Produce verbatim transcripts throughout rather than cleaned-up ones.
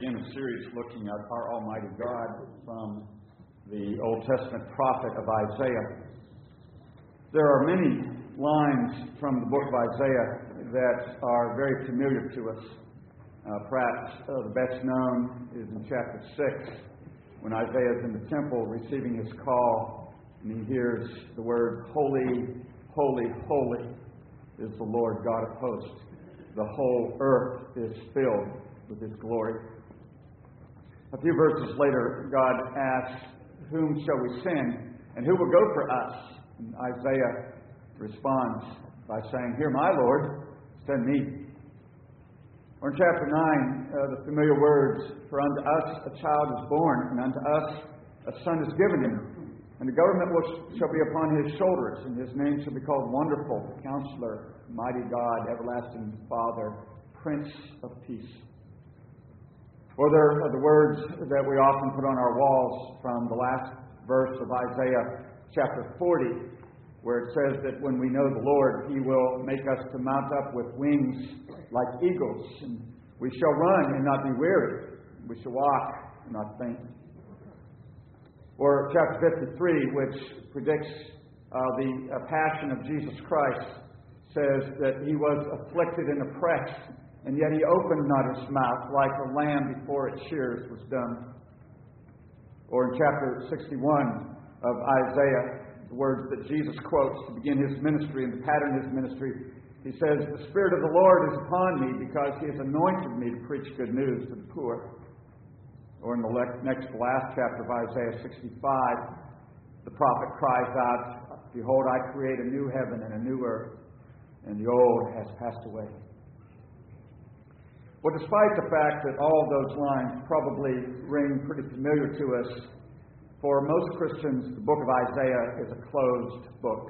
In a series looking at our Almighty God from the Old Testament prophet of Isaiah. There are many lines from the book of Isaiah that are very familiar to us. Uh, perhaps uh, the best known is in chapter six, when Isaiah is in the temple receiving his call, and he hears the word, "Holy, holy, holy is the Lord God of hosts. The whole earth is filled with his glory." A few verses later, God asks, "Whom shall we send, and who will go for us?" And Isaiah responds by saying, "Here, my Lord, send me." Or in chapter nine, uh, the familiar words, "For unto us a child is born, and unto us a son is given him, and the government will, shall be upon his shoulders, and his name shall be called Wonderful, Counselor, Mighty God, Everlasting Father, Prince of Peace." Or there are the words that we often put on our walls from the last verse of Isaiah chapter forty, where it says that when we know the Lord, He will make us to mount up with wings like eagles, and we shall run and not be weary. We shall walk and not faint. Or chapter fifty-three, which predicts uh, the uh, passion of Jesus Christ, says that He was afflicted and oppressed, and yet He opened not His mouth, like a lamb before its shears was dumb. Or in chapter sixty-one of Isaiah, the words that Jesus quotes to begin His ministry and to pattern His ministry, He says, "The Spirit of the Lord is upon me, because He has anointed me to preach good news to the poor." Or in the next to last chapter of Isaiah sixty-five, the prophet cries out, "Behold, I create a new heaven and a new earth, and the old has passed away." Well, despite the fact that all of those lines probably ring pretty familiar to us, for most Christians, the book of Isaiah is a closed book.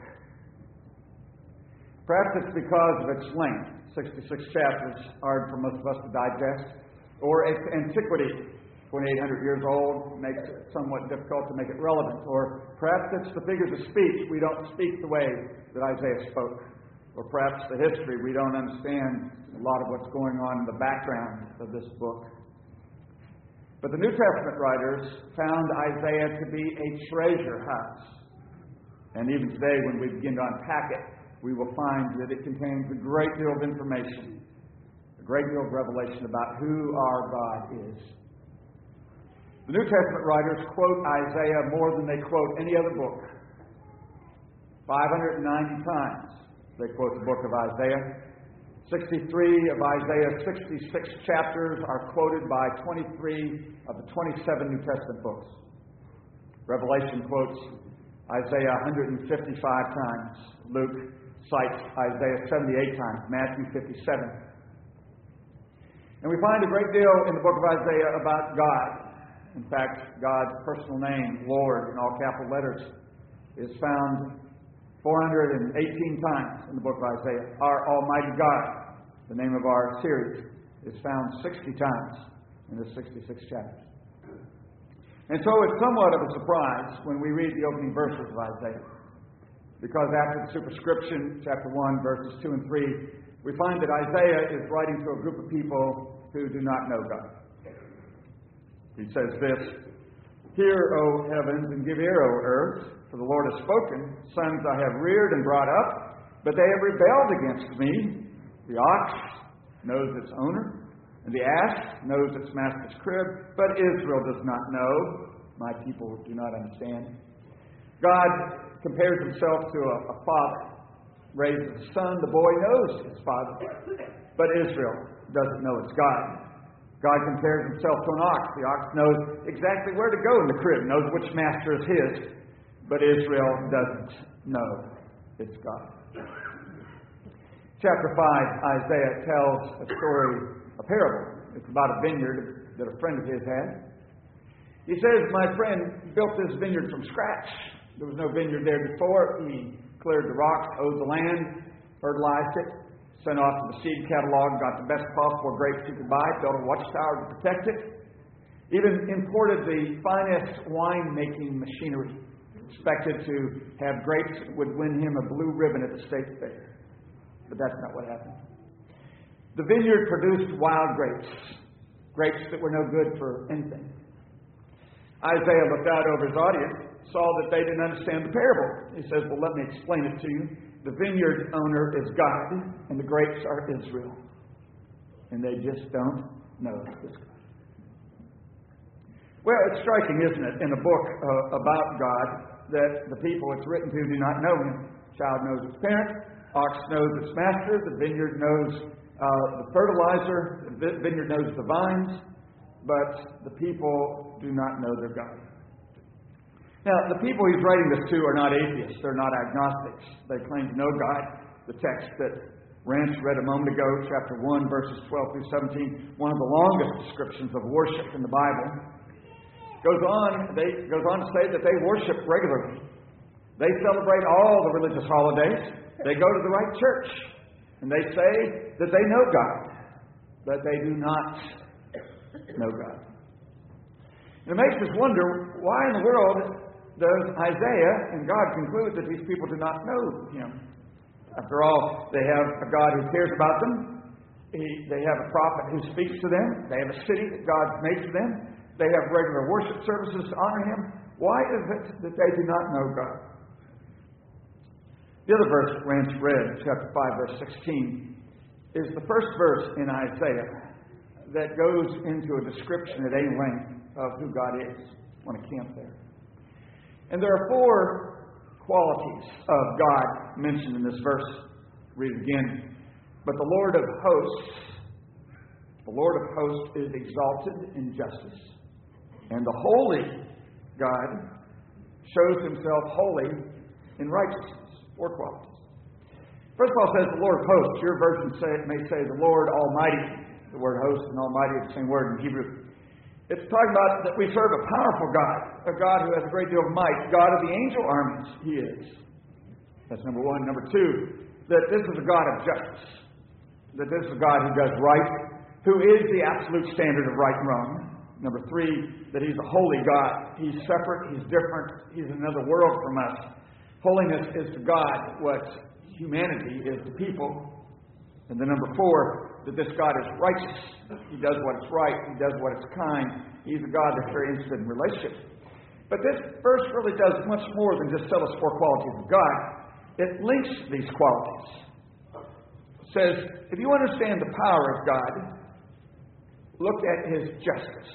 Perhaps it's because of its length. sixty-six chapters, hard for most of us to digest. Or its antiquity, twenty-eight hundred years old, makes it somewhat difficult to make it relevant. Or perhaps it's the figures of speech. We don't speak the way that Isaiah spoke. Or perhaps the history. We don't understand a lot of what's going on in the background of this book. But the New Testament writers found Isaiah to be a treasure house. And even today, when we begin to unpack it, we will find that it contains a great deal of information, a great deal of revelation about who our God is. The New Testament writers quote Isaiah more than they quote any other book. five hundred ninety times they quote the book of Isaiah. sixty-three of Isaiah's sixty-six chapters are quoted by twenty-three of the twenty-seven New Testament books. Revelation quotes Isaiah one hundred fifty-five times. Luke cites Isaiah seventy-eight times. Matthew fifty-seven. And we find a great deal in the book of Isaiah about God. In fact, God's personal name, Lord, in all capital letters, is found four hundred eighteen times in the book of Isaiah. Our Almighty God, the name of our series, is found sixty times in the sixty-six chapters. And so it's somewhat of a surprise when we read the opening verses of Isaiah. Because after the superscription, chapter one, verses two and three, we find that Isaiah is writing to a group of people who do not know God. He says this, "Hear, O heavens, and give ear, O earth, for the Lord has spoken. Sons I have reared and brought up, but they have rebelled against me. The ox knows its owner, and the ass knows its master's crib, but Israel does not know. My people do not understand." God compares Himself to a, a father. Raises a son, the boy knows his father, but Israel doesn't know its God. God compares Himself to an ox. The ox knows exactly where to go in the crib, knows which master is his, but Israel doesn't know its God. Chapter five, Isaiah tells a story, a parable. It's about a vineyard that a friend of his had. He says, "My friend built this vineyard from scratch. There was no vineyard there before. He cleared the rocks, hoed the land, fertilized it, sent off to the seed catalog, got the best possible grapes he could buy, built a watchtower to protect it, even imported the finest wine-making machinery, expected to have grapes that would win him a blue ribbon at the state fair." But that's not what happened. The vineyard produced wild grapes. grapes that were no good for anything. Isaiah looked out over his audience, saw that they didn't understand the parable. He says, well, let me explain it to you. The vineyard owner is God, and the grapes are Israel. And they just don't know this God. Well, it's striking, isn't it, in a book uh, about God, that the people it's written to do not know Him. Child knows its parent, ox knows its master, the vineyard knows uh, the fertilizer, the vineyard knows the vines, but the people do not know their God. Now, the people he's writing this to are not atheists. They're not agnostics. They claim to know God. The text that Rance read a moment ago, chapter one, verses twelve through seventeen, one of the longest descriptions of worship in the Bible, goes on, they, goes on to say that they worship regularly. They celebrate all the religious holidays. They go to the right church. And they say that they know God, but they do not know God. And it makes us wonder, why in the world does Isaiah and God conclude that these people do not know Him? After all, they have a God who cares about them. He, they have a prophet who speaks to them. They have a city that God's made for them. They have regular worship services to honor Him. Why is it that they do not know God? The other verse that Rance read, chapter five, verse sixteen, is the first verse in Isaiah that goes into a description at any length of who God is. I want to camp there. And there are four qualities of God mentioned in this verse. Read it again. But the Lord of hosts, the Lord of hosts is exalted in justice. And the holy God shows Himself holy in righteousness. Four qualities. First of all, it says the Lord of hosts. Your version say, may say the Lord Almighty. The word host and Almighty is the same word in Hebrew. It's talking about that we serve a powerful God, a God who has a great deal of might, God of the angel armies. He is. That's number one. Number two, that this is a God of justice. That this is a God who does right, who is the absolute standard of right and wrong. Number three, that He's a holy God. He's separate, He's different, He's in another world from us. Holiness is to God what humanity is to people. And then number four, that this God is righteous. He does what is right. He does what is kind. He's a God that's very interested in relationship. But this verse really does much more than just tell us four qualities of God. It links these qualities. It says, if you understand the power of God, look at His justice.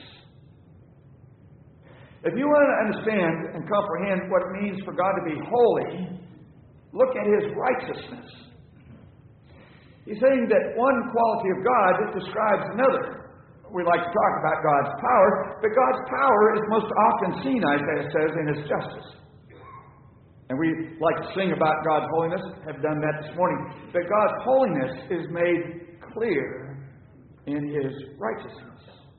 If you want to understand and comprehend what it means for God to be holy, look at His righteousness. He's saying that one quality of God describes another. We like to talk about God's power, but God's power is most often seen, Isaiah says, in His justice. And we like to sing about God's holiness, have done that this morning. But God's holiness is made clear in His righteousness.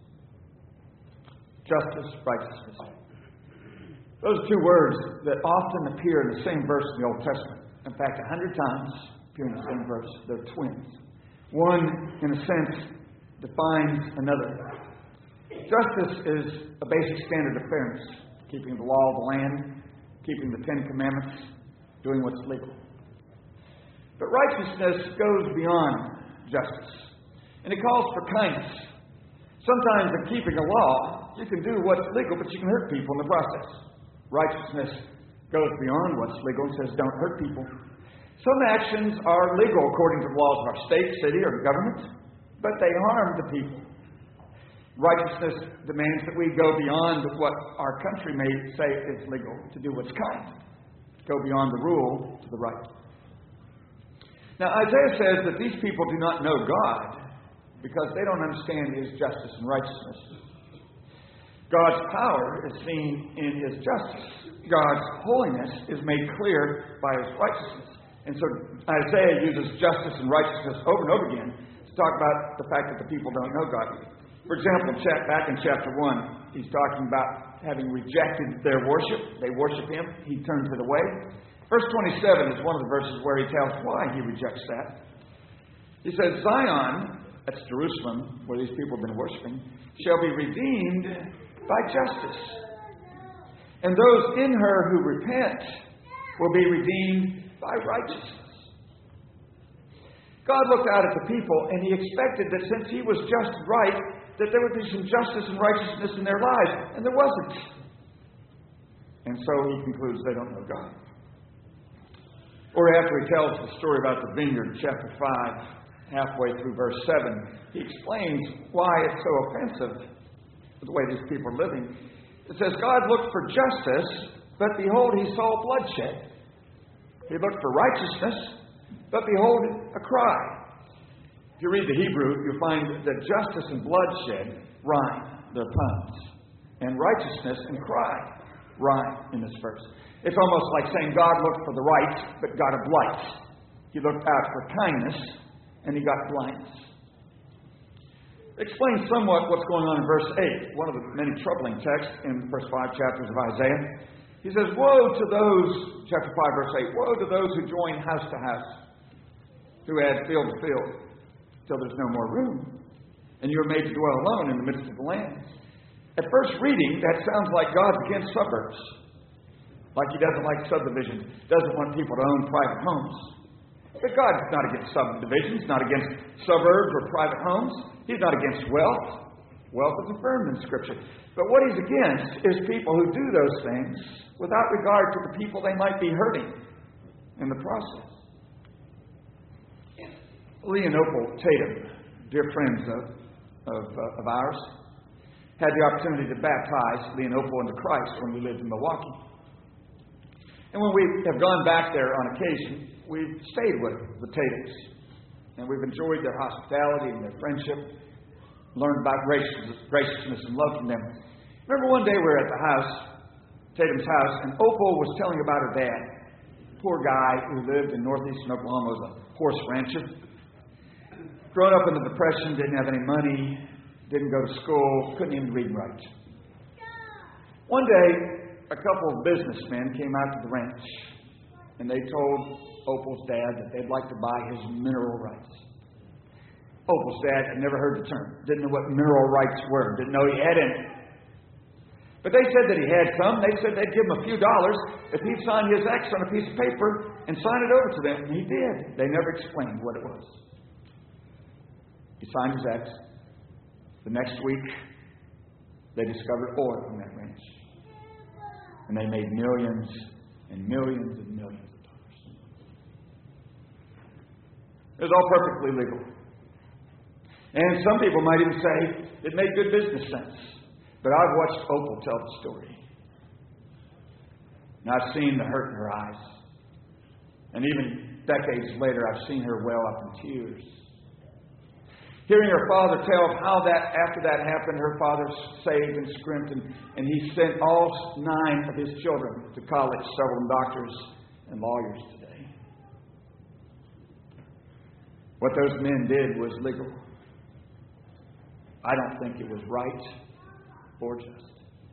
Justice, righteousness. Those are two words that often appear in the same verse in the Old Testament. In fact, a hundred times appear in the same verse. They're twins. One, in a sense, defines another. Justice is a basic standard of fairness, keeping the law of the land, keeping the Ten Commandments, doing what's legal. But righteousness goes beyond justice, and it calls for kindness. Sometimes in keeping a law, you can do what's legal, but you can hurt people in the process. Righteousness goes beyond what's legal and says don't hurt people. Some actions are legal according to the laws of our state, city, or government, but they harm the people. Righteousness demands that we go beyond what our country may say is legal to do what's kind. Go beyond the rule to the right. Now, Isaiah says that these people do not know God because they don't understand His justice and righteousness. God's power is seen in His justice. God's holiness is made clear by His righteousness. And so Isaiah uses justice and righteousness over and over again to talk about the fact that the people don't know God. For example, back in chapter one, he's talking about having rejected their worship. They worship Him. He turns it away. Verse twenty-seven is one of the verses where he tells why He rejects that. He says, Zion, that's Jerusalem, where these people have been worshiping, shall be redeemed by justice. And those in her who repent will be redeemed by righteousness. God looked out at the people and He expected that since He was just right, that there would be some justice and righteousness in their lives, and there wasn't. And so he concludes they don't know God. Or after he tells the story about the vineyard, chapter five, halfway through verse seven, he explains why it's so offensive, the way these people are living. It says, God looked for justice, but behold, he saw bloodshed. He looked for righteousness, but behold, a cry. If you read the Hebrew, you'll find that justice and bloodshed rhyme. They're puns. And righteousness and cry rhyme in this verse. It's almost like saying God looked for the right, but got a blight. He looked out for kindness, and he got blindness. Explains somewhat what's going on in verse eight, one of the many troubling texts in the first five chapters of Isaiah. He says, woe to those, chapter five, verse eight, woe to those who join house to house, who add field to field, till there's no more room, and you are made to dwell alone in the midst of the land. At first reading, that sounds like God's against suburbs, like he doesn't like subdivisions, doesn't want people to own private homes. But God's not against subdivisions, not against suburbs or private homes. He's not against wealth. Wealth is affirmed in Scripture. But what he's against is people who do those things without regard to the people they might be hurting in the process. Lee and Opal Tatum, dear friends of, of, uh, of ours, had the opportunity to baptize Lee and Opal into Christ when we lived in Milwaukee. And when we have gone back there on occasion, we've stayed with the Tatums. And we've enjoyed their hospitality and their friendship, learned about graciousness, graciousness and love from them. Remember one day we were at the house, Tatum's house, and Opal was telling about her dad. Poor guy who lived in northeastern Oklahoma, was a horse rancher. Grown up in the Depression, didn't have any money, didn't go to school, couldn't even read and write. One day, a couple of businessmen came out to the ranch, and they told Opal's dad that they'd like to buy his mineral rights. Opal's dad had never heard the term, didn't know what mineral rights were, didn't know he had any. But they said that he had some. They said they'd give him a few dollars if he'd sign his X on a piece of paper and sign it over to them, and he did. They never explained what it was. He signed his X. The next week, they discovered oil in that ranch. And they made millions and millions and millions of dollars. It was all perfectly legal. And some people might even say it made good business sense. But I've watched Opal tell the story. And I've seen the hurt in her eyes. And even decades later, I've seen her well up in tears. Hearing her father tell of how that after that happened, her father saved and scrimped, and, and he sent all nine of his children to college, several doctors and lawyers today. What those men did was legal. I don't think it was right or just.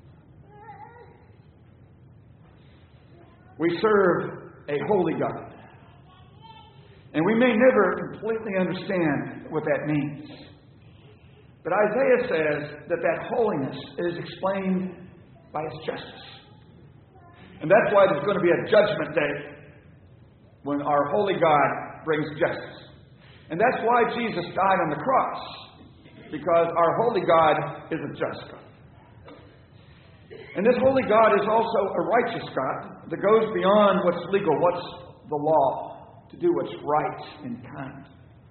We serve a holy God. And we may never completely understand what that means. But Isaiah says that that holiness is explained by His justice. And that's why there's going to be a judgment day when our holy God brings justice. And that's why Jesus died on the cross. Because our holy God is a just God. And this holy God is also a righteous God that goes beyond what's legal, what's the law, to do what's right and kind.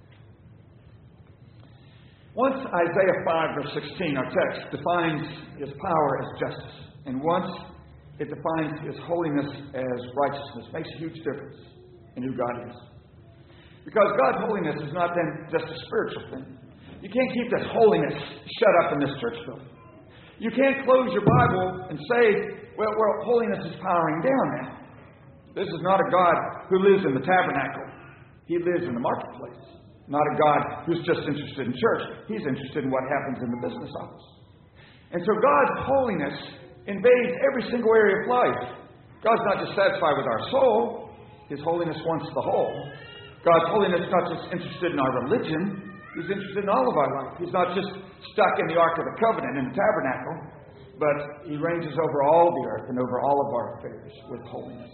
Once Isaiah five, verse sixteen, our text, defines His power as justice. And once it defines His holiness as righteousness, makes a huge difference in who God is. Because God's holiness is not then just a spiritual thing. You can't keep this holiness shut up in this church building. You can't close your Bible and say, well, well, holiness is powering down now. This is not a God who lives in the tabernacle. He lives in the marketplace. Not a God who's just interested in church. He's interested in what happens in the business office. And so God's holiness invades every single area of life. God's not just satisfied with our soul. His holiness wants the whole. God's holiness is not just interested in our religion. He's interested in all of our life. He's not just stuck in the Ark of the Covenant in the tabernacle, but He ranges over all the earth and over all of our affairs with holiness.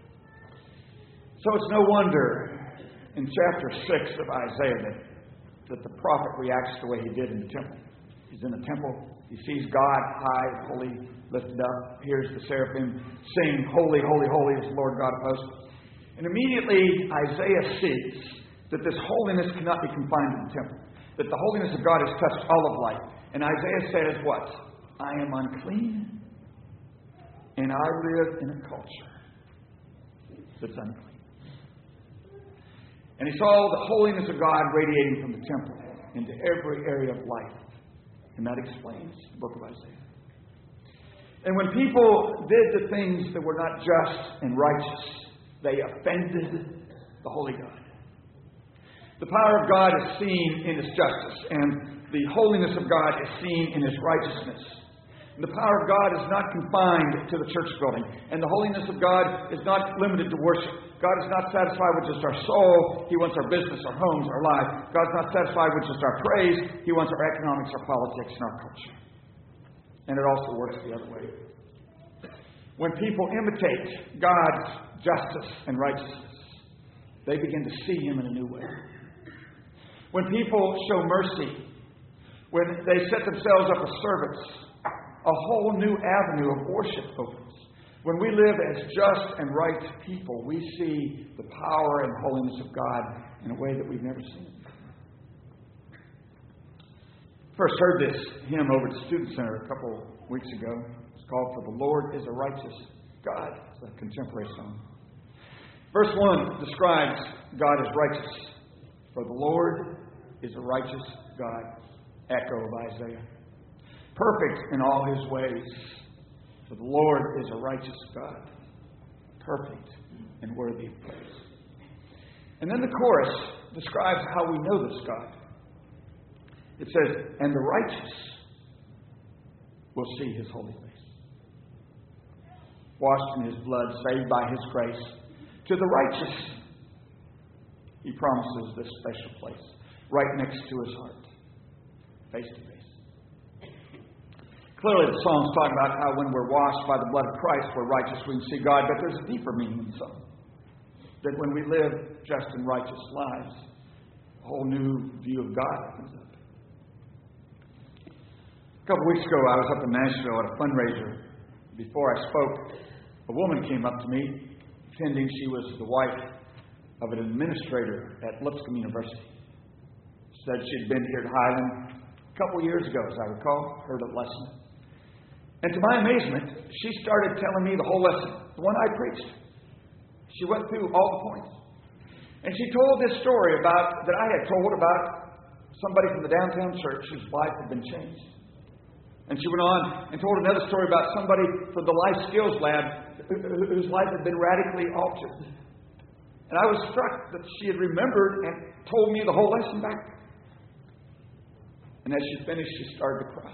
So it's no wonder in chapter six of Isaiah that that the prophet reacts the way he did in the temple. He's in the temple. He sees God high, holy, lifted up. Hears the seraphim sing, "Holy, holy, holy is the Lord God of hosts." And immediately Isaiah sees that this holiness cannot be confined to the temple. That the holiness of God has touched all of life. And Isaiah says what? "I am unclean, and I live in a culture that's unclean." And he saw the holiness of God radiating from the temple into every area of life. And that explains the book of Isaiah. And when people did the things that were not just and righteous, they offended the holy God. The power of God is seen in His justice, and the holiness of God is seen in His righteousness. And the power of God is not confined to the church building, and the holiness of God is not limited to worship. God is not satisfied with just our soul. He wants our business, our homes, our lives. God's not satisfied with just our praise. He wants our economics, our politics, and our culture. And it also works the other way. When people imitate God's justice and righteousness, they begin to see Him in a new way. When people show mercy, when they set themselves up as servants, a whole new avenue of worship opens. When we live as just and right people, we see the power and holiness of God in a way that we've never seen it before. First heard this hymn over at the Student Center a couple weeks ago. It's called "For the Lord is a Righteous God." It's a contemporary song. Verse one describes God as righteous. For the Lord is a righteous God. Echo of Isaiah. Perfect in all His ways. For the Lord is a righteous God. Perfect and worthy of praise. And then the chorus describes how we know this God. It says, "And the righteous will see His holy face." Washed in His blood, saved by His grace. To the righteous, He promises this special place, right next to His heart, face to face. Clearly, the Psalms talk about how when we're washed by the blood of Christ, we're righteous, we can see God, but there's a deeper meaning in the Psalm. That when we live just and righteous lives, a whole new view of God opens up. A couple weeks ago, I was up in Nashville at a fundraiser. Before I spoke, a woman came up to me, pretending she was the wife of an administrator at Lipscomb University. Said she'd been here at Highland a couple years ago, as I recall, heard a lesson. And to my amazement, she started telling me the whole lesson, the one I preached. She went through all the points. And she told this story about that I had told about somebody from the downtown church whose life had been changed. And she went on and told another story about somebody from the Life Skills Lab whose life had been radically altered. And I was struck that she had remembered and told me the whole lesson back. And as she finished, she started to cry.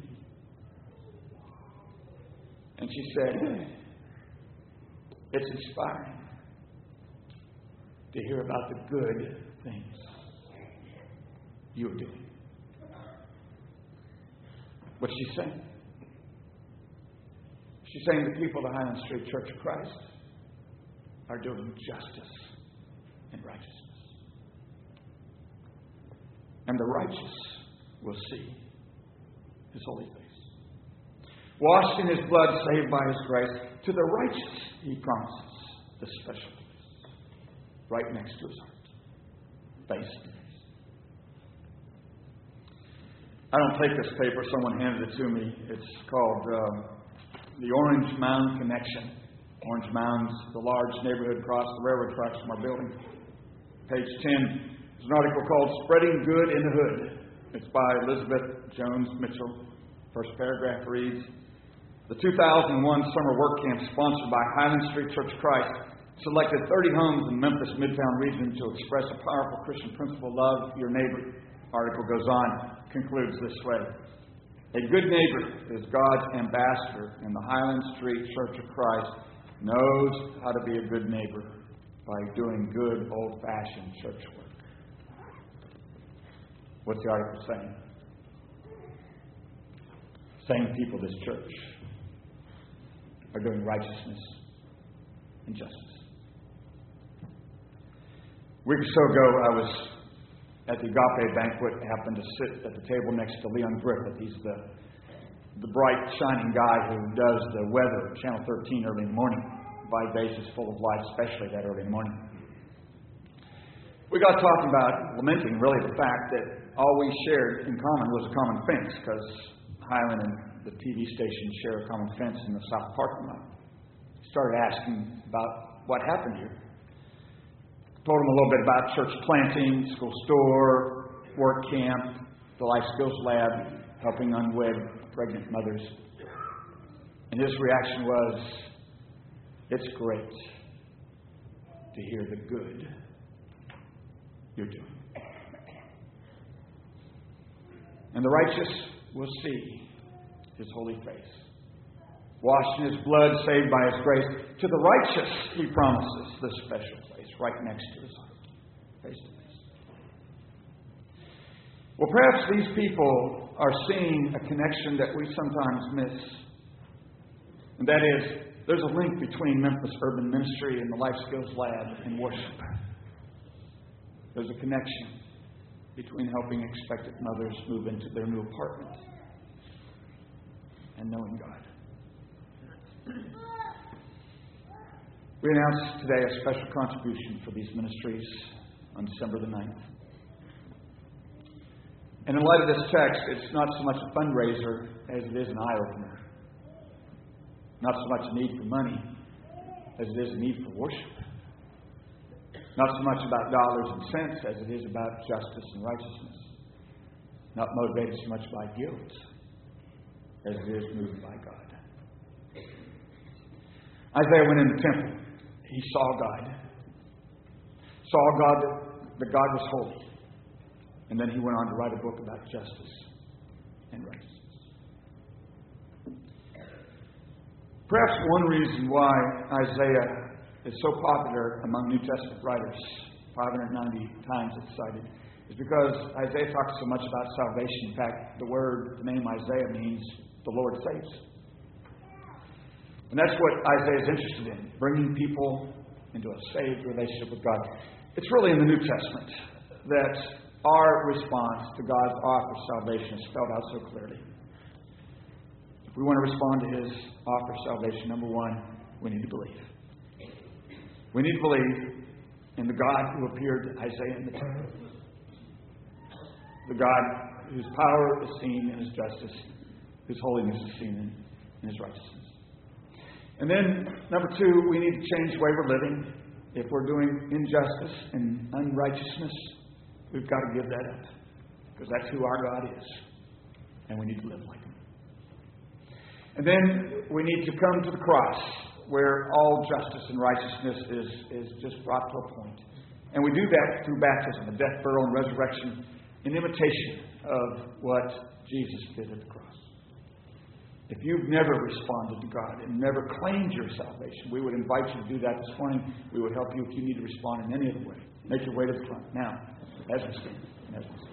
And she said, "It's inspiring to hear about the good things you are doing." What's she saying? She's saying the people of the Highland Street Church of Christ are doing justice and righteousness. And the righteous will see His holy face. Washed in His blood, saved by His grace. To the righteous, He promises the special place, right next to His heart, face to face. I don't take this paper. Someone handed it to me. It's called uh, The Orange Mound Connection. Orange Mound's the large neighborhood across the railroad tracks from our building. Page ten is an article called "Spreading Good in the Hood." It's by Elizabeth Jones Mitchell. First paragraph reads, "The two thousand one summer work camp sponsored by Highland Street Church of Christ selected thirty homes in the Memphis Midtown region to express a powerful Christian principle, love your neighbor." Article goes on, concludes this way. "A good neighbor is God's ambassador, and the Highland Street Church of Christ knows how to be a good neighbor by doing good old-fashioned church work." What's the article saying? Saying people of this church are doing righteousness and justice. A week or so ago, I was at the Agape banquet happened to sit at the table next to Leon Griffith. He's the, the bright, shining guy who does the weather at Channel thirteen early in the morning. By basis full of life, especially that early in the morning. We got talking about lamenting, really, the fact that all we shared in common was a common fence, because Highland and the T V station share a common fence in the south parking lot. Started asking about what happened here. Told him a little bit about church planting, school store, work camp, the Life Skills Lab, helping unwed pregnant mothers. And his reaction was, it's great to hear the good you're doing. And the righteous will see His holy face. Washed in His blood, saved by His grace. To the righteous, He promises this special place right next to His heart. Face to face. Well, perhaps these people are seeing a connection that we sometimes miss. And that is, there's a link between Memphis Urban Ministry and the Life Skills Lab and worship. There's a connection between helping expectant mothers move into their new apartment and knowing God. We announced today a special contribution for these ministries on December the ninth. And in light of this text, it's not so much a fundraiser as it is an eye-opener. Not so much a need for money as it is a need for worship. Not so much about dollars and cents as it is about justice and righteousness. Not motivated so much by guilt as it is moved by God. Isaiah went in the temple. He saw God. Saw God that, that God was holy. And then he went on to write a book about justice and righteousness. Perhaps one reason why Isaiah is so popular among New Testament writers, five hundred ninety times it's cited, is because Isaiah talks so much about salvation. In fact, the word, the name Isaiah means the Lord saves. And that's what Isaiah is interested in, bringing people into a saved relationship with God. It's really in the New Testament that our response to God's offer of salvation is spelled out so clearly. If we want to respond to His offer of salvation, number one, we need to believe. We need to believe in the God who appeared to Isaiah in the temple. The God whose power is seen in His justice, whose holiness is seen in, in His righteousness. And then, number two, we need to change the way we're living. If we're doing injustice and unrighteousness, we've got to give that up. Because that's who our God is. And we need to live like Him. And then we need to come to the cross, where all justice and righteousness is, is just brought to a point. And we do that through baptism, the death, burial, and resurrection, in imitation of what Jesus did at the cross. If you've never responded to God and never claimed your salvation, we would invite you to do that this morning. We would help you if you need to respond in any other way. Make your way to the front now, as we stand. As we stand.